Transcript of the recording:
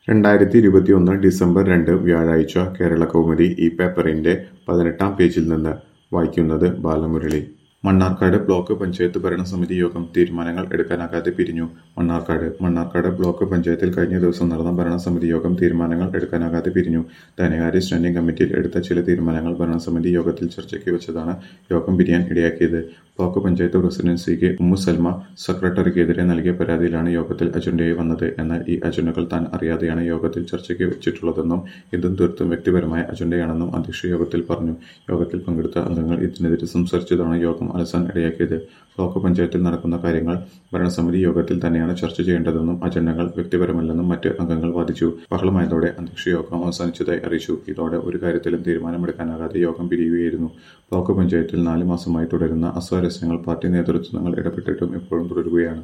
2021 December 2 വ്യാഴാഴ്ച കേരളകൗമുദി ഈ പേപ്പറിന്റെ 18-ാം പേജിൽ നിന്ന് വായിക്കുന്നത് ബാലമുരളി. മണ്ണാർക്കാട് ബ്ലോക്ക് പഞ്ചായത്ത് ഭരണസമിതി യോഗം തീരുമാനങ്ങൾ എടുക്കാനാകാതെ പിരിഞ്ഞു. മണ്ണാർക്കാട് ബ്ലോക്ക് പഞ്ചായത്തിൽ കഴിഞ്ഞ ദിവസം നടന്ന ഭരണസമിതി യോഗം തീരുമാനങ്ങൾ എടുക്കാനാകാതെ പിരിഞ്ഞു. ധനകാര്യ സ്റ്റാൻഡിംഗ് കമ്മിറ്റിയിൽ എടുത്ത ചില തീരുമാനങ്ങൾ ഭരണസമിതി യോഗത്തിൽ ചർച്ചയ്ക്ക് വെച്ചതാണ് യോഗം പിരിയാൻ ഇടയാക്കിയത്. Block panchayat president C K Ummu Salma സെക്രട്ടറിക്കെതിരെ നൽകിയ പരാതിയിലാണ് യോഗത്തിൽ അജണ്ടയായി വന്നത്. എന്നാൽ ഈ അജണ്ടകൾ താൻ അറിയാതെയാണ് യോഗത്തിൽ ചർച്ചയ്ക്ക് വെച്ചിട്ടുള്ളതെന്നും ഇതും തീർത്തും വ്യക്തിപരമായ അജണ്ടയാണെന്നും അധ്യക്ഷ യോഗത്തിൽ പറഞ്ഞു. യോഗത്തിൽ പങ്കെടുത്ത അംഗങ്ങൾ ഇതിനെതിരെ സംസാരിച്ചതാണ് യോഗം അലസാൻ ഇടയാക്കിയത്. ബ്ലോക്ക് പഞ്ചായത്തിൽ നടക്കുന്ന കാര്യങ്ങൾ ഭരണസമിതി യോഗത്തിൽ തന്നെയാണ് ചർച്ച ചെയ്യേണ്ടതെന്നും അജണ്ടകൾ വ്യക്തിപരമല്ലെന്നും മറ്റ് അംഗങ്ങൾ വാദിച്ചു. ബഹളമായതോടെ അധ്യക്ഷ യോഗം അവസാനിച്ചതായി അറിയിച്ചു. ഇതോടെ ഒരു കാര്യത്തിലും തീരുമാനമെടുക്കാനാകാതെ യോഗം പിരിയുകയായിരുന്നു. ബ്ലോക്ക് പഞ്ചായത്തിൽ 4 മാസമായി തുടരുന്ന അസ്വാരസ്യങ്ങൾ പാർട്ടി നേതൃത്വങ്ങൾ ഇടപെട്ടിട്ടും ഇപ്പോഴും തുടരുകയാണ്.